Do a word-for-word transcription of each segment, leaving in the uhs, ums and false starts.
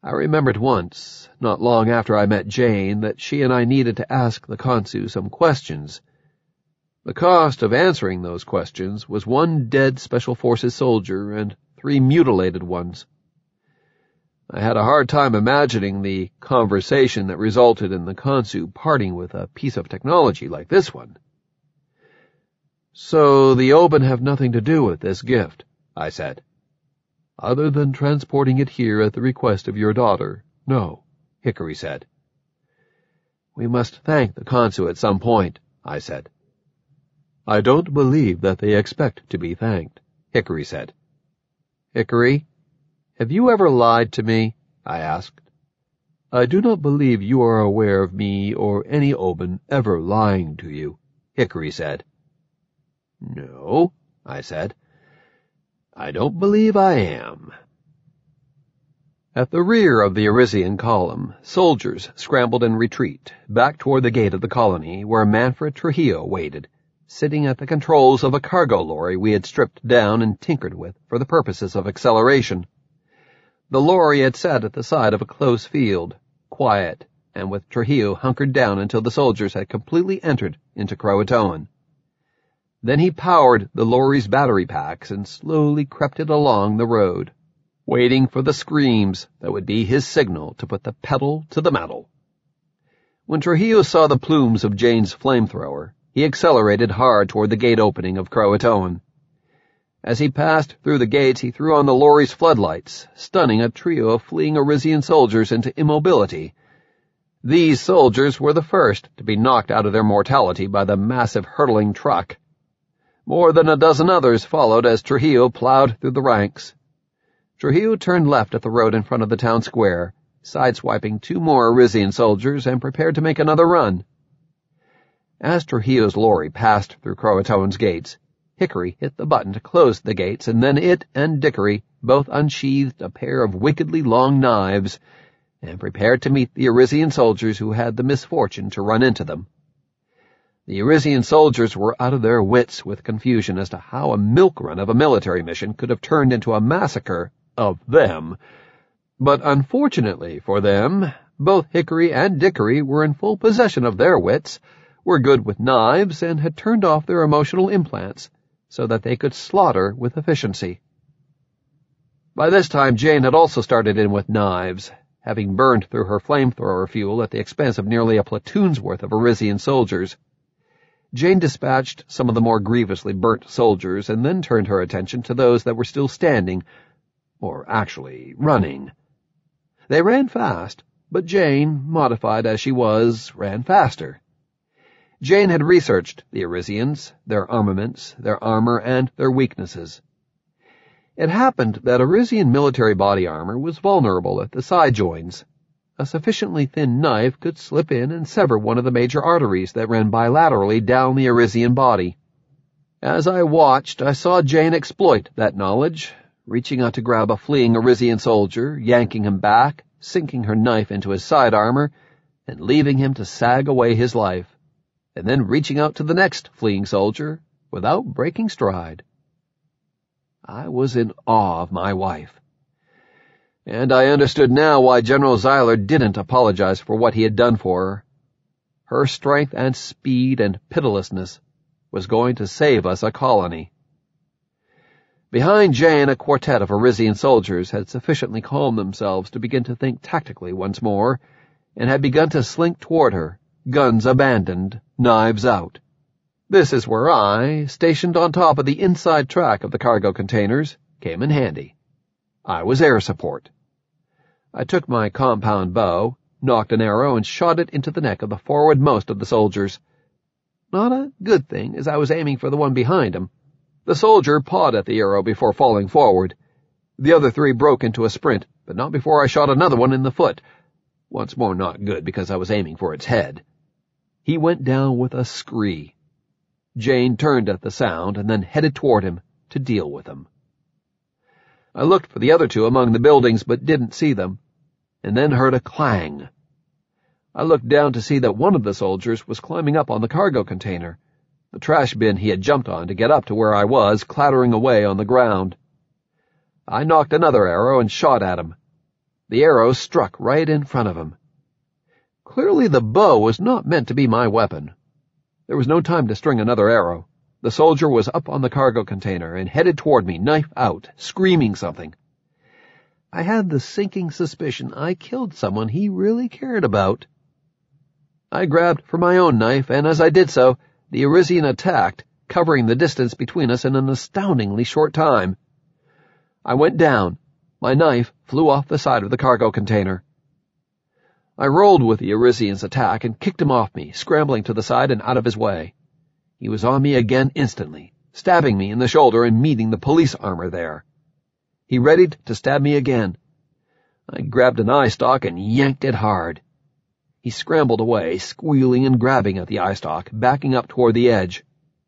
I remembered once, not long after I met Jane, that she and I needed to ask the Khonsu some questions. The cost of answering those questions was one dead Special Forces soldier and three mutilated ones. I had a hard time imagining the conversation that resulted in the Khonsu parting with a piece of technology like this one. "So the Oban have nothing to do with this gift," I said. "Other than transporting it here at the request of your daughter, no," Hickory said. "We must thank the Khonsu at some point," I said. "I don't believe that they expect to be thanked," Hickory said. "Hickory, have you ever lied to me?" I asked. "I do not believe you are aware of me or any Oban ever lying to you," Hickory said. "No," I said. "I don't believe I am." At the rear of the Arisian column, soldiers scrambled in retreat, back toward the gate of the colony where Manfred Trujillo waited, sitting at the controls of a cargo lorry we had stripped down and tinkered with for the purposes of acceleration. The lorry had sat at the side of a close field, quiet, and with Trujillo hunkered down until the soldiers had completely entered into Croatoan. Then he powered the lorry's battery packs and slowly crept it along the road, waiting for the screams that would be his signal to put the pedal to the metal. When Trujillo saw the plumes of Jane's flamethrower, he accelerated hard toward the gate opening of Croatoan. As he passed through the gates, he threw on the lorry's floodlights, stunning a trio of fleeing Arisian soldiers into immobility. These soldiers were the first to be knocked out of their mortality by the massive hurtling truck. More than a dozen others followed as Trujillo plowed through the ranks. Trujillo turned left at the road in front of the town square, sideswiping two more Arisian soldiers, and prepared to make another run. As Trujillo's lorry passed through Croatoan's gates, Hickory hit the button to close the gates, and then it and Dickory both unsheathed a pair of wickedly long knives and prepared to meet the Arisian soldiers who had the misfortune to run into them. The Arisian soldiers were out of their wits with confusion as to how a milk run of a military mission could have turned into a massacre of them. But unfortunately for them, both Hickory and Dickory were in full possession of their wits, were good with knives, and had turned off their emotional implants so that they could slaughter with efficiency. By this time, Jane had also started in with knives, having burned through her flamethrower fuel at the expense of nearly a platoon's worth of Arisian soldiers. Jane dispatched some of the more grievously burnt soldiers and then turned her attention to those that were still standing, or actually running. They ran fast, but Jane, modified as she was, ran faster. Jane had researched the Arisians, their armaments, their armor, and their weaknesses. It happened that Arisian military body armor was vulnerable at the side joins. A sufficiently thin knife could slip in and sever one of the major arteries that ran bilaterally down the Arisian body. As I watched, I saw Jane exploit that knowledge, reaching out to grab a fleeing Arisian soldier, yanking him back, sinking her knife into his side armor, and leaving him to sag away his life, and then reaching out to the next fleeing soldier without breaking stride. I was in awe of my wife. And I understood now why General Zeiler didn't apologize for what he had done for her. Her strength and speed and pitilessness was going to save us a colony. Behind Jane, a quartet of Arisian soldiers had sufficiently calmed themselves to begin to think tactically once more, and had begun to slink toward her, guns abandoned, knives out. This is where I, stationed on top of the inside track of the cargo containers, came in handy. I was air support. I took my compound bow, knocked an arrow, and shot it into the neck of the forwardmost of the soldiers. Not a good thing, as I was aiming for the one behind him. The soldier pawed at the arrow before falling forward. The other three broke into a sprint, but not before I shot another one in the foot. Once more not good, because I was aiming for its head. He went down with a scree. Jane turned at the sound and then headed toward him to deal with him. I looked for the other two among the buildings but didn't see them, and then heard a clang. I looked down to see that one of the soldiers was climbing up on the cargo container, the trash bin he had jumped on to get up to where I was, clattering away on the ground. I knocked another arrow and shot at him. The arrow struck right in front of him. Clearly the bow was not meant to be my weapon. There was no time to string another arrow. The soldier was up on the cargo container and headed toward me, knife out, screaming something. I had the sinking suspicion I killed someone he really cared about. I grabbed for my own knife, and as I did so, the Arisian attacked, covering the distance between us in an astoundingly short time. I went down. My knife flew off the side of the cargo container. I rolled with the Arisian's attack and kicked him off me, scrambling to the side and out of his way. He was on me again instantly, stabbing me in the shoulder and meeting the police armor there. He readied to stab me again. I grabbed an eye stalk and yanked it hard. He scrambled away, squealing and grabbing at the eye stalk, backing up toward the edge.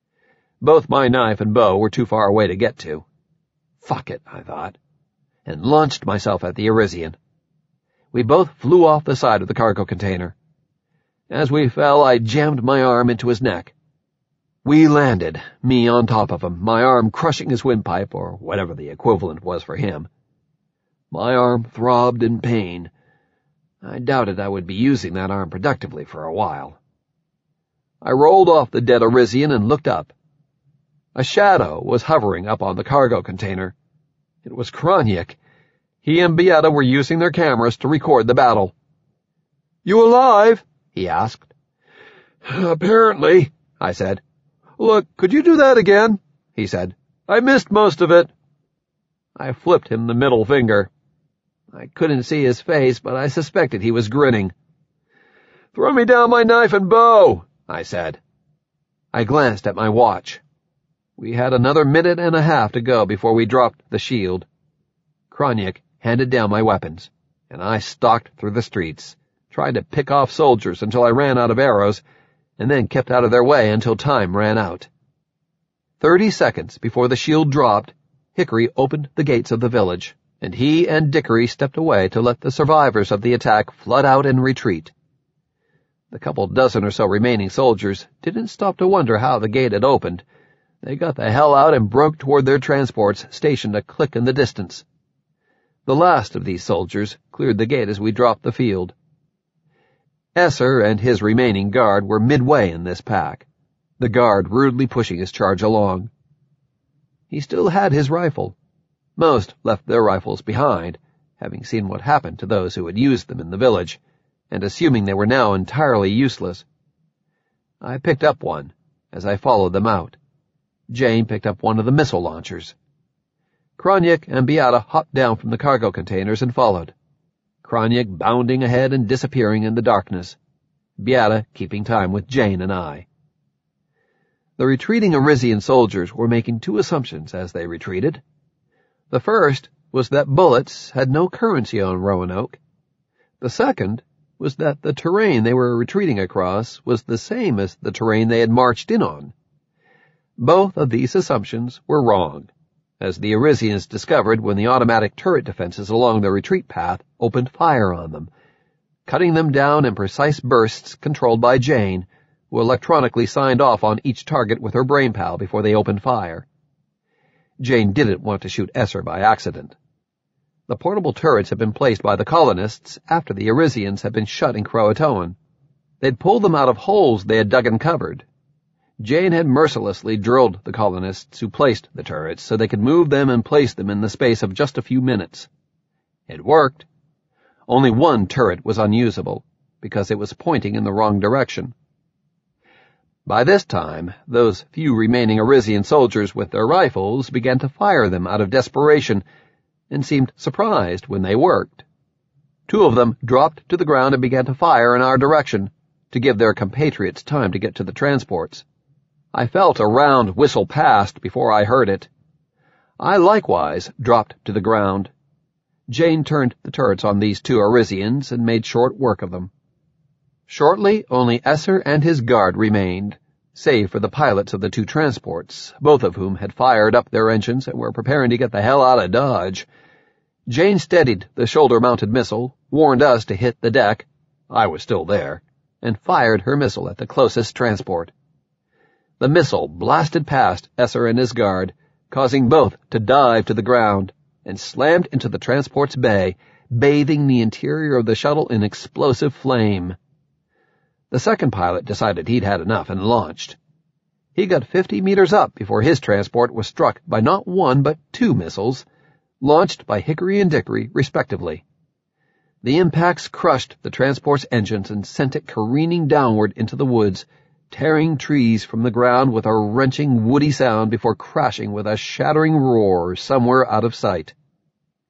Both my knife and bow were too far away to get to. Fuck it, I thought, and launched myself at the Arisian. We both flew off the side of the cargo container. As we fell, I jammed my arm into his neck. We landed, me on top of him, my arm crushing his windpipe, or whatever the equivalent was for him. My arm throbbed in pain. I doubted I would be using that arm productively for a while. I rolled off the dead Arisian and looked up. A shadow was hovering up on the cargo container. It was Kronyik. He and Beata were using their cameras to record the battle. "You alive?" he asked. "Apparently," I said. "Look, could you do that again?" he said. "I missed most of it." I flipped him the middle finger. I couldn't see his face, but I suspected he was grinning. "Throw me down my knife and bow," I said. I glanced at my watch. We had another minute and a half to go before we dropped the shield. Kronyik handed down my weapons, and I stalked through the streets, tried to pick off soldiers until I ran out of arrows, and then kept out of their way until time ran out. Thirty seconds before the shield dropped, Hickory opened the gates of the village, and he and Dickory stepped away to let the survivors of the attack flood out and retreat. The couple dozen or so remaining soldiers didn't stop to wonder how the gate had opened. They got the hell out and broke toward their transports, stationed a click in the distance. The last of these soldiers cleared the gate as we dropped the field. Esser and his remaining guard were midway in this pack, the guard rudely pushing his charge along. He still had his rifle. Most left their rifles behind, having seen what happened to those who had used them in the village, and assuming they were now entirely useless. I picked up one as I followed them out. Jane picked up one of the missile launchers. Kronyik and Beata hopped down from the cargo containers and followed. Kronyik bounding ahead and disappearing in the darkness, Beata keeping time with Jane and I. The retreating Arisian soldiers were making two assumptions as they retreated. The first was that bullets had no currency on Roanoke. The second was that the terrain they were retreating across was the same as the terrain they had marched in on. Both of these assumptions were wrong, as the Arisians discovered when the automatic turret defenses along the retreat path opened fire on them, cutting them down in precise bursts controlled by Jane, who electronically signed off on each target with her brainpal before they opened fire. Jane didn't want to shoot Esser by accident. The portable turrets had been placed by the colonists after the Arisians had been shut in Croatoan. They'd pulled them out of holes they had dug and covered. Jane had mercilessly drilled the colonists who placed the turrets so they could move them and place them in the space of just a few minutes. It worked. Only one turret was unusable, because it was pointing in the wrong direction. By this time, those few remaining Arisian soldiers with their rifles began to fire them out of desperation, and seemed surprised when they worked. Two of them dropped to the ground and began to fire in our direction, to give their compatriots time to get to the transports. I felt a round whistle past before I heard it. I likewise dropped to the ground. Jane turned the turrets on these two Arisians and made short work of them. Shortly, only Esser and his guard remained, save for the pilots of the two transports, both of whom had fired up their engines and were preparing to get the hell out of Dodge. Jane steadied the shoulder-mounted missile, warned us to hit the deck — I was still there — and fired her missile at the closest transport. The missile blasted past Esser and his guard, causing both to dive to the ground, and slammed into the transport's bay, bathing the interior of the shuttle in explosive flame. The second pilot decided he'd had enough and launched. He got fifty meters up before his transport was struck by not one but two missiles, launched by Hickory and Dickory, respectively. The impacts crushed the transport's engines and sent it careening downward into the woods, tearing trees from the ground with a wrenching, woody sound before crashing with a shattering roar somewhere out of sight.